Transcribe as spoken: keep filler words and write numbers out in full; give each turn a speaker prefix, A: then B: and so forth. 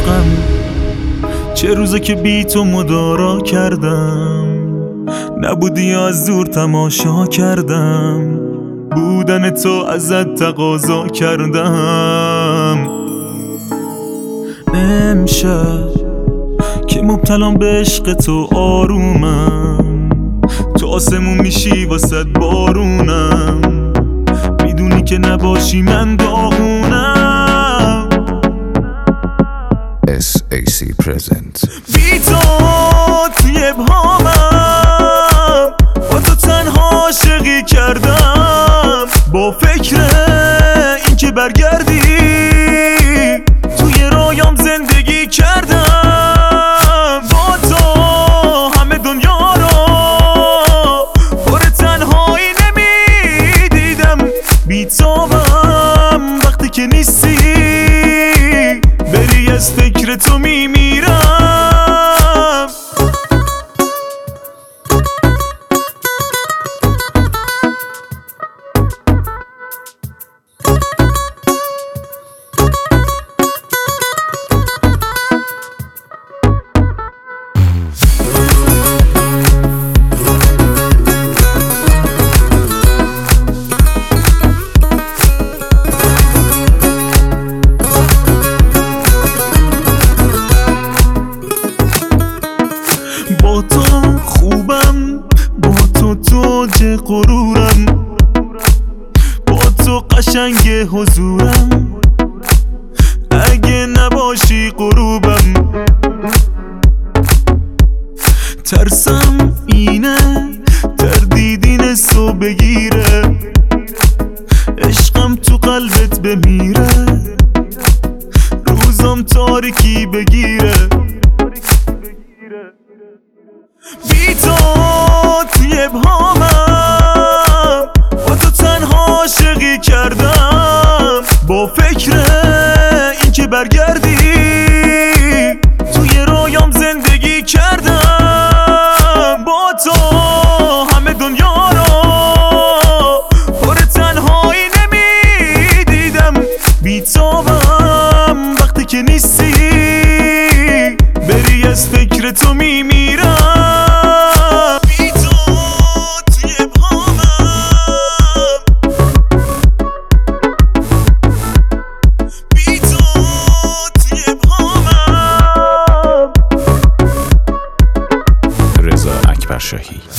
A: عشقم، چه روزه که بی تو مدارا کردم، نبودی از دور تماشا کردم، بودن تو ازت تقاضا کردم. امشب که مبتلام به عشق تو آرومم، تو آسمون میشی واسه بارونم، میدونی که نباشی من داغونم.
B: اس ای سی present.
A: بی تو توی ابهامم، با تو تنها عاشقی کردم، با فکر این که برگردی توی رایام زندگی کردم. با تو همه دنیا رو پر تنهایی نمیدیدم، بی تابم وقتی که نیستی، بری از فکر تو میمیرم. با تو خوبم، با تو توج غرورم، با تو قشنگ حضورم، اگه نباشی غروبم. ترسم اینه تردیدین سو بگیره، عشقم تو قلبت بمیره، روزم تاریکی بگیره. بی تو توی ابهامم، با تو تنها عاشقی کردم، با فکر این که برگردی توی رایام زندگی کردم. با تو همه دنیا رو پر تنهایی نمیدیدم، بی تابم وقتی که نیستی، بری از فکر تو میمیرم.
B: رضا اکبر شاهی.